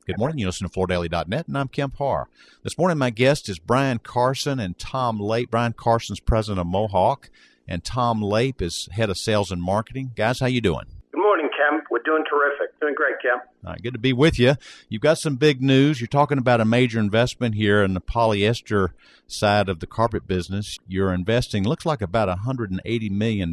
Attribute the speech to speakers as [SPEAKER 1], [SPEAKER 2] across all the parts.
[SPEAKER 1] Good morning. You listen to FloorDaily.net, and I'm Kemp Harr. This morning, my guest is Brian Carson and Tom Lape. Brian Carson's president of Mohawk, and Tom Lape is head of sales and marketing. Guys, how you doing?
[SPEAKER 2] Good morning, Kemp. We're doing terrific. Doing great, Kemp.
[SPEAKER 1] All right, good to be with you. You've got some big news. You're talking about a major investment here in the polyester side of the carpet business. You're investing, looks like about $180 million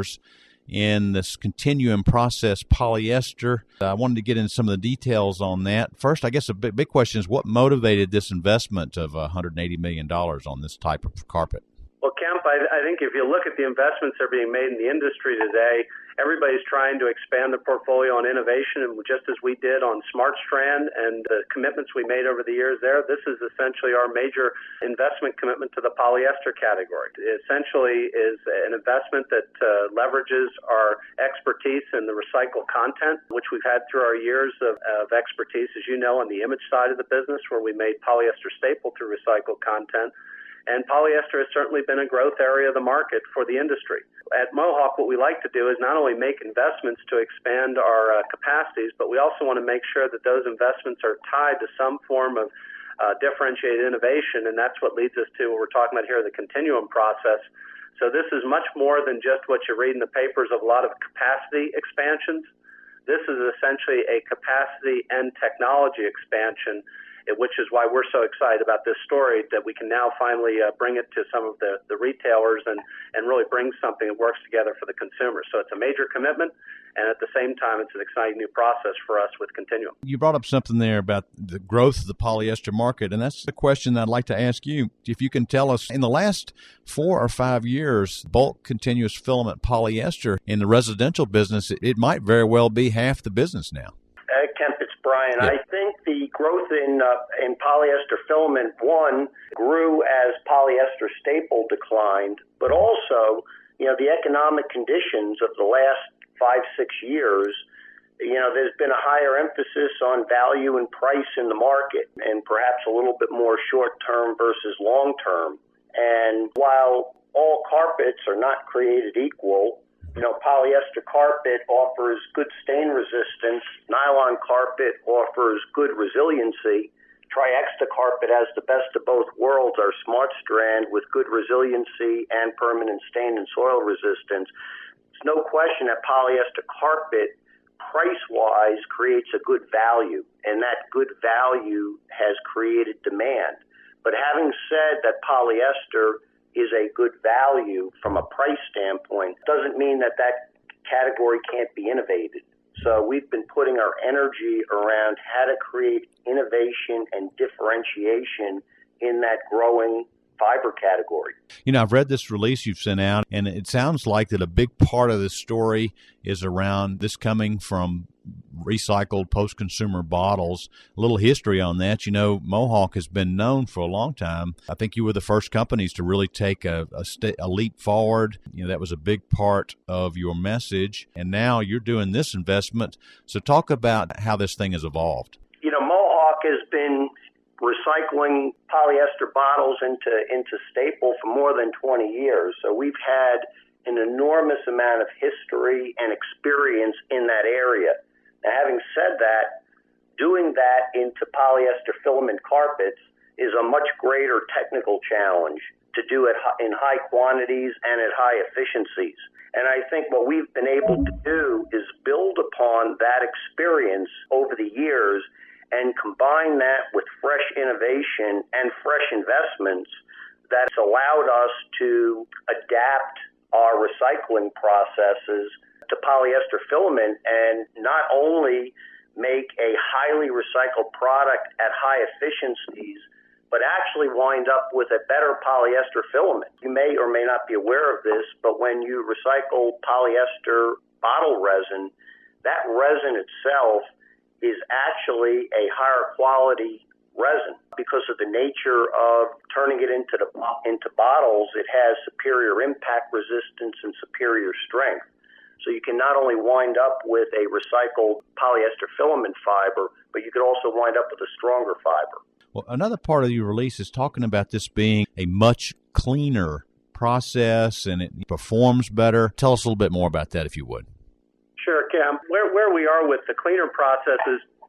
[SPEAKER 1] in this continuum process polyester. I wanted to get into some of the details on that. First, I guess a big question is what motivated this investment of $180 million on this type of carpet?
[SPEAKER 2] Well, Kemp, I think if you look at the investments that are being made in the industry today, everybody's trying to expand the portfolio on innovation, and just as we did on SmartStrand and the commitments we made over the years there, this is essentially our major investment commitment to the polyester category. It essentially is an investment that leverages our expertise in the recycled content, which we've had through our years of expertise, as you know, on the image side of the business, where we made polyester staple through recycled content. And polyester has certainly been a growth area of the market for the industry. At Mohawk, what we like to do is not only make investments to expand our capacities, but we also want to make sure that those investments are tied to some form of differentiated innovation, and that's what leads us to what we're talking about here, the continuum process. So this is much more than just what you read in the papers of a lot of capacity expansions. This is essentially a capacity and technology expansion, which is why we're so excited about this story, that we can now finally bring it to some of the retailers and really bring something that works together for the consumer. So it's a major commitment, and at the same time, it's an exciting new process for us with Continuum.
[SPEAKER 1] You brought up something there about the growth of the polyester market, and that's the question that I'd like to ask you. If you can tell us, in the last 4 or 5 years, bulk continuous filament polyester in the residential business, it might very well be half the business now.
[SPEAKER 2] Kemp, it's Brian.
[SPEAKER 1] Yeah.
[SPEAKER 2] I think the growth in polyester filament, one, grew as polyester staple declined, but also, the economic conditions of the last 5-6 years, there's been a higher emphasis on value and price in the market, and perhaps a little bit more short-term versus long-term. And while all carpets are not created equal, polyester carpet offers good stain resistance. Nylon carpet offers good resiliency. Triexta carpet has the best of both worlds, our SmartStrand, with good resiliency and permanent stain and soil resistance. There's no question that polyester carpet, price-wise, creates a good value, and that good value has created demand. But having said that polyester is a good value from a price standpoint, doesn't mean that category can't be innovated. So we've been putting our energy around how to create innovation and differentiation in that growing fiber category.
[SPEAKER 1] I've read this release you've sent out, and it sounds like that a big part of the story is around this coming from recycled post-consumer bottles. A little history on that. Mohawk has been known for a long time. I think you were the first companies to really take a leap forward. That was a big part of your message, and now you're doing this investment. So talk about how this thing has evolved.
[SPEAKER 2] Mohawk has been recycling polyester bottles into staple for more than 20 years. So we've had an enormous amount of history and experience in that area. Now, having said that, doing that into polyester filament carpets is a much greater technical challenge to do it in high quantities and at high efficiencies. And I think what we've been able to do is build upon that experience over the years and combine that with fresh innovation and fresh investments that's allowed us to adapt our recycling processes to polyester filament and not only make a highly recycled product at high efficiencies, but actually wind up with a better polyester filament. You may or may not be aware of this, but when you recycle polyester bottle resin, that resin itself is actually a higher quality resin. Because of the nature of turning it into bottles, it has superior impact resistance and superior strength. So you can not only wind up with a recycled polyester filament fiber, but you could also wind up with a stronger fiber.
[SPEAKER 1] Well, another part of your release is talking about this being a much cleaner process and it performs better. Tell us a little bit more about that, if you would.
[SPEAKER 2] Sure, Cam. Where we are with the cleaner process is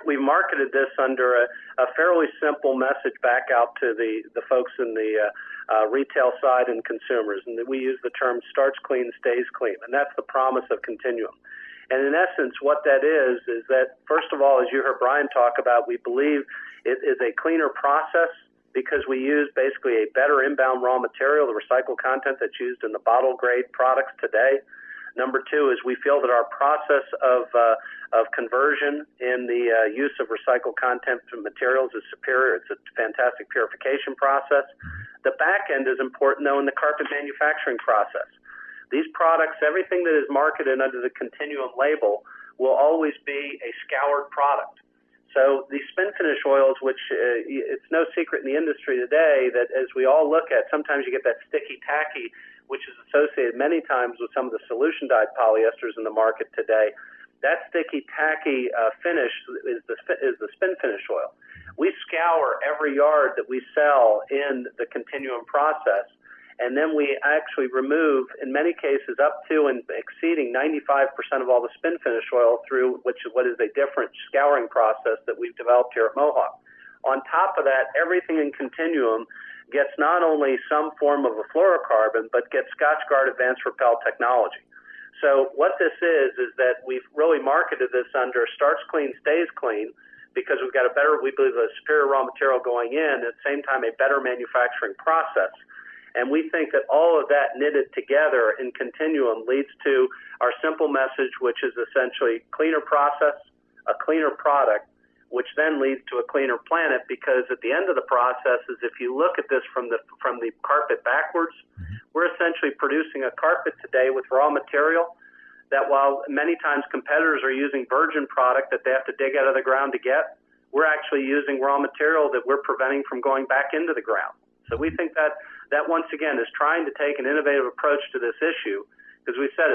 [SPEAKER 3] We marketed this under a fairly simple message back out to the folks in the retail side and consumers. And we use the term starts clean, stays clean. And that's the promise of Continuum. And in essence, what that is that, first of all, as you heard Brian talk about, we believe it is a cleaner process because we use basically a better inbound raw material, the recycled content that's used in the bottle grade products today. Number two is we feel that our process of conversion in the use of recycled content materials is superior. It's a fantastic purification process. The back end is important, though, in the carpet manufacturing process. These products, everything that is marketed under the Continuum label, will always be a scoured product. So these spin finish oils, which it's no secret in the industry today that as we all look at, sometimes you get that sticky tacky, which is associated many times with some of the solution dyed polyesters in the market today. That sticky tacky finish is the spin finish oil. We scour every yard that we sell in the Continuum process, and then we actually remove, in many cases, up to and exceeding 95% of all the spin finish oil through what is a different scouring process that we've developed here at Mohawk. On top of that, everything in Continuum gets not only some form of a fluorocarbon, but gets Scotchgard Advanced Repel technology. So what this is that we've really marketed this under starts clean, stays clean, because we've got we believe, a superior raw material going in, at the same time a better manufacturing process. And we think that all of that knitted together in Continuum leads to our simple message, which is essentially cleaner process, a cleaner product, which then leads to a cleaner planet, because at the end of the process is if you look at this from the carpet backwards, we're essentially producing a carpet today with raw material that, while many times competitors are using virgin product that they have to dig out of the ground to get, we're actually using raw material that we're preventing from going back into the ground. So we think that once again is trying to take an innovative approach to this issue, because we said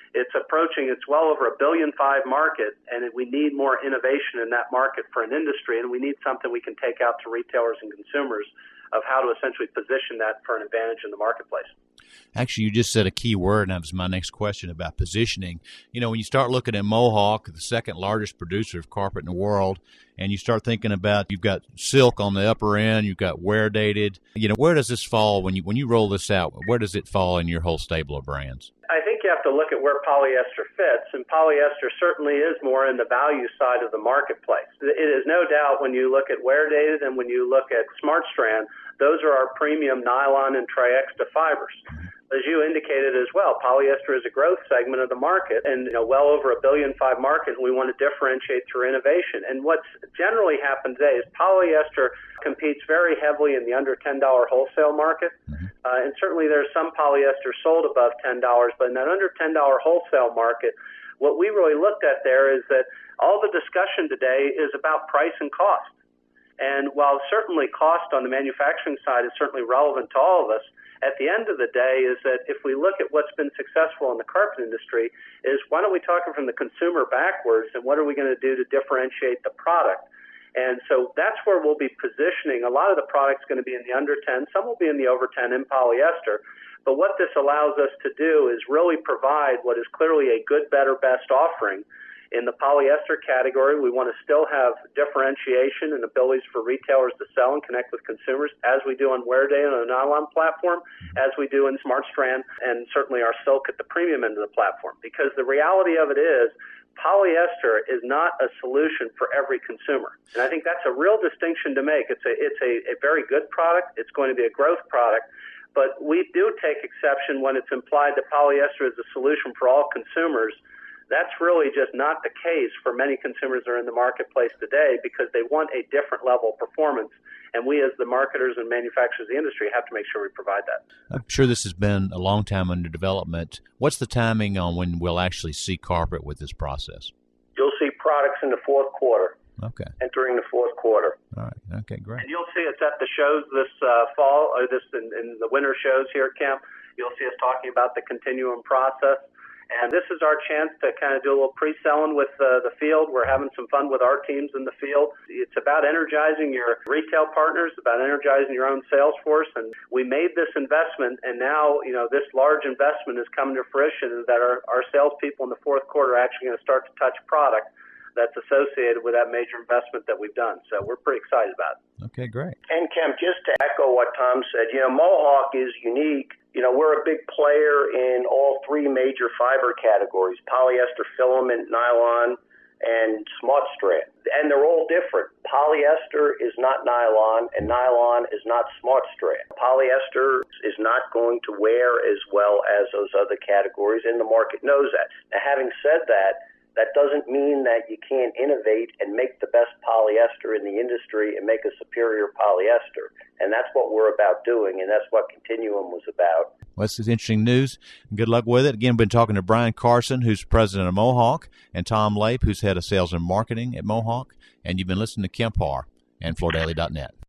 [SPEAKER 3] it's well over $1.5 billion market, and we need more innovation in that market for an industry, and we need something we can take out to retailers and consumers of how to essentially position that for an advantage in the marketplace.
[SPEAKER 1] Actually, you just said a key word, and that was my next question about positioning. You know, when you start looking at Mohawk, the second largest producer of carpet in the world, and you start thinking about you've got silk on the upper end, you've got wear dated. You know, where does this fall when you roll this out? Where does it fall in your whole stable of brands?
[SPEAKER 3] I think you have to look at where polyester fits, and polyester certainly is more in the value side of the marketplace. It is no doubt when you look at wear dated and when you look at Smart Strand, those are our premium nylon and triexta fibers. As you indicated as well, polyester is a growth segment of the market, and well over $1.5 billion market, and we want to differentiate through innovation. And what's generally happened today is polyester competes very heavily in the under $10 wholesale market. And certainly there's some polyester sold above $10, but in that under $10 wholesale market, what we really looked at there is that all the discussion today is about price and cost. And while certainly cost on the manufacturing side is certainly relevant to all of us, at the end of the day is that if we look at what's been successful in the carpet industry is why don't we talk it from the consumer backwards, and what are we going to do to differentiate the product? And so that's where we'll be positioning. A lot of the product's going to be in the under 10, some will be in the over 10 in polyester. But what this allows us to do is really provide what is clearly a good, better, best offering. In the polyester category, we want to still have differentiation and abilities for retailers to sell and connect with consumers, as we do on Wear Day on a nylon platform, as we do in Smart Strand, and certainly our silk at the premium end of the platform. Because the reality of it is, polyester is not a solution for every consumer. And I think that's a real distinction to make. It's a very good product. It's going to be a growth product. But we do take exception when it's implied that polyester is a solution for all consumers. That's really just not the case for many consumers that are in the marketplace today, because they want a different level of performance. And we, as the marketers and manufacturers of the industry, have to make sure we provide that.
[SPEAKER 1] I'm sure this has been a long time under development. What's the timing on when we'll actually see carpet with this process?
[SPEAKER 2] You'll see products in the fourth quarter.
[SPEAKER 1] Okay.
[SPEAKER 2] Entering the fourth quarter.
[SPEAKER 1] All right. Okay, great.
[SPEAKER 3] And you'll see us at the shows this fall, or in the winter shows here at Kemp. You'll see us talking about the Continuum process. And this is our chance to kind of do a little pre-selling with the field. We're having some fun with our teams in the field. It's about energizing your retail partners, about energizing your own sales force. And we made this investment, and now this large investment is coming to fruition, that our salespeople in the fourth quarter are actually going to start to touch product. that's associated with that major investment that we've done. So we're pretty excited about it.
[SPEAKER 1] Okay, great.
[SPEAKER 2] And Kemp, just to echo what Tom said, Mohawk is unique. We're a big player in all three major fiber categories: polyester, filament, nylon, and smart strand. And they're all different. Polyester is not nylon, and nylon is not smart strand. Polyester is not going to wear as well as those other categories, and the market knows that. Now, having said that, that doesn't mean that you can't innovate and make the best polyester in the industry and make a superior polyester. And that's what we're about doing, and that's what Continuum was about.
[SPEAKER 1] Well, this is interesting news. Good luck with it. Again, we've been talking to Brian Carson, who's president of Mohawk, and Tom Lape, who's head of sales and marketing at Mohawk. And you've been listening to Kemp Harr and FloorDaily.net.